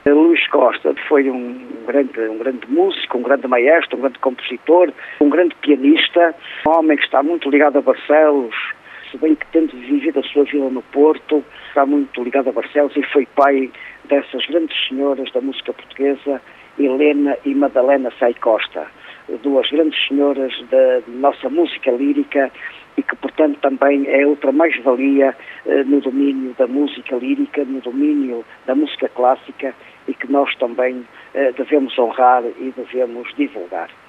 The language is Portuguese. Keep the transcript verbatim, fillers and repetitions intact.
Luís Costa foi um grande, um grande músico, um grande maestro, um grande compositor, um grande pianista, um homem que está muito ligado a Barcelos, se bem que tendo vivido a sua vida no Porto, está muito ligado a Barcelos e foi pai dessas grandes senhoras da música portuguesa, Helena e Madalena Sai Costa, duas grandes senhoras da nossa música lírica e que, portanto, também é outra mais-valia eh, no domínio da música lírica, no domínio da música clássica e que nós também eh, devemos honrar e devemos divulgar.